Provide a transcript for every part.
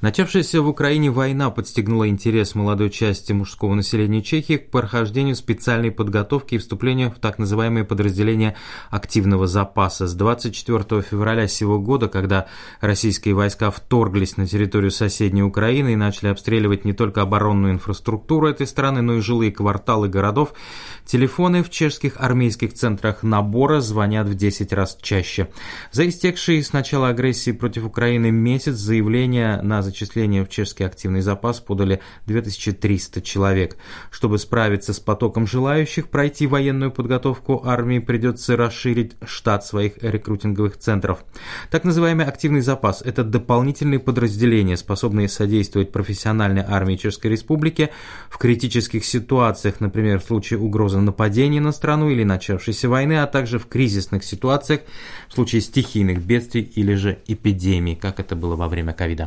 Начавшаяся в Украине война подстегнула интерес молодой части мужского населения Чехии к прохождению специальной подготовки и вступлению в так называемые подразделения активного запаса. С 24 февраля сего года, когда российские войска вторглись на территорию соседней Украины и начали обстреливать не только оборонную инфраструктуру этой страны, но и жилые кварталы городов, телефоны в чешских армейских центрах набора звонят в 10 раз чаще. За истекший с начала агрессии против Украины месяц заявления на зачисление в чешский активный запас подали 2300 человек. Чтобы справиться с потоком желающих пройти военную подготовку, армии придется расширить штат своих рекрутинговых центров. Так называемый активный запас – это дополнительные подразделения, способные содействовать профессиональной армии Чешской Республики в критических ситуациях, например, в случае угрозы нападения на страну или начавшейся войны, а также в кризисных ситуациях, в случае стихийных бедствий или же эпидемий, как это было во время ковида.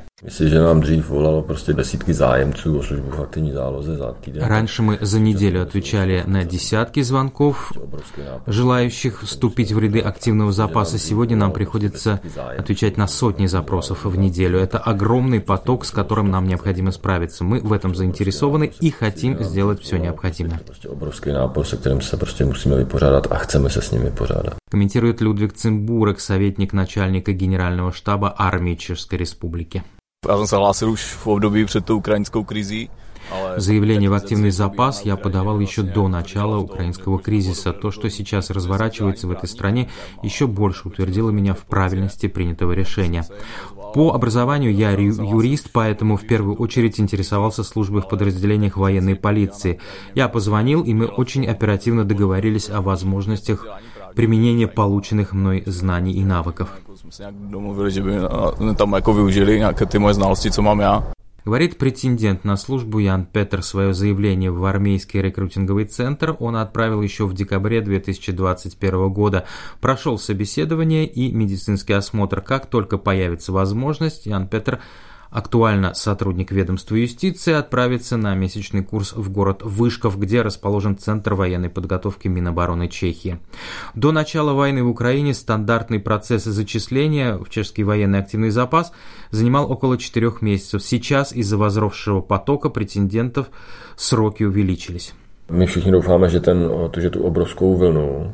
Раньше мы за неделю отвечали на десятки звонков, желающих вступить в ряды активного запаса. Сегодня нам приходится отвечать на сотни запросов в неделю. Это огромный поток, с которым нам необходимо справиться. Мы в этом заинтересованы и хотим сделать все необходимое. Комментирует Людвиг Цимбурек, советник начальника Генерального штаба армии Чешской Республики. Заявление в активный запас я подавал еще до начала украинского кризиса. То, что сейчас разворачивается в этой стране, еще больше утвердило меня в правильности принятого решения. По образованию я юрист, поэтому в первую очередь интересовался службой в подразделениях военной полиции. Я позвонил, и мы очень оперативно договорились о возможностях применения полученных мной знаний и навыков. Говорит претендент на службу Ян Петер. Свое заявление в армейский рекрутинговый центр он отправил еще в декабре 2021 года. Прошел собеседование и медицинский осмотр. Как только появится возможность, Ян Петер, актуально сотрудник ведомства юстиции, отправится на месячный курс в город Вышков, где расположен Центр военной подготовки Минобороны Чехии. До начала войны в Украине стандартный процесс зачисления в чешский военный активный запас занимал около 4 месяцев. Сейчас из-за возросшего потока претендентов сроки увеличились. Мы všichni doufáme, že tu obrovskou vlnu,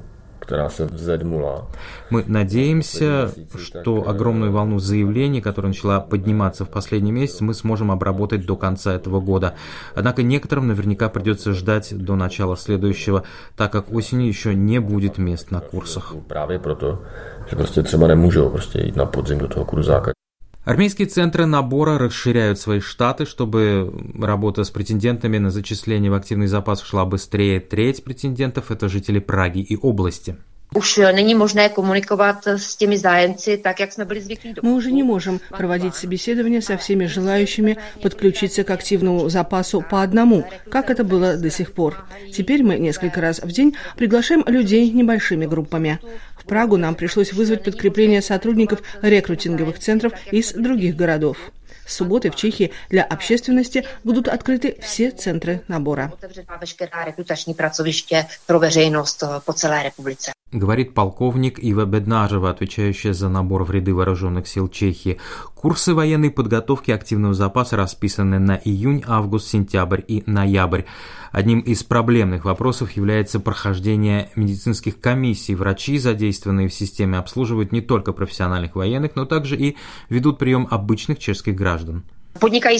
Мы надеемся, что огромную волну заявлений, которая начала подниматься в последний месяц, мы сможем обработать до конца этого года. Однако некоторым наверняка придется ждать до начала следующего, так как осенью еще не будет мест на курсах. Армейские центры набора расширяют свои штаты, чтобы работа с претендентами на зачисление в активный запас шла быстрее. Треть претендентов – это жители Праги и области. Мы уже не можем проводить собеседования со всеми желающими подключиться к активному запасу по одному, как это было до сих пор. Теперь мы несколько раз в день приглашаем людей небольшими группами. В Прагу нам пришлось вызвать подкрепление сотрудников рекрутинговых центров из других городов. С субботы в Чехии для общественности будут открыты все центры набора. Говорит полковник Ива Беднажева, отвечающая за набор в ряды вооруженных сил Чехии. Курсы военной подготовки активного запаса расписаны на июнь, август, сентябрь и ноябрь. Одним из проблемных вопросов является прохождение медицинских комиссий. Врачи, задействованные в системе, обслуживают не только профессиональных военных, но также и ведут прием обычных чешских граждан. В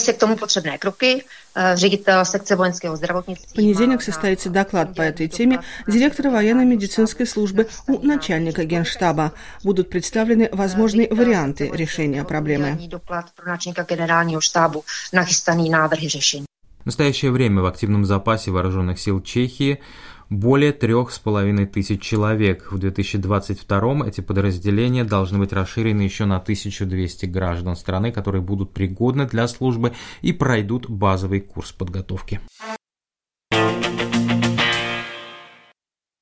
понедельник состоится доклад по этой теме директора военно-медицинской службы у начальника Генштаба. Будут представлены возможные варианты решения проблемы. В настоящее время в активном запасе вооруженных сил Чехии более 3500 человек. В 2022 эти подразделения должны быть расширены еще на 1200 граждан страны, которые будут пригодны для службы и пройдут базовый курс подготовки.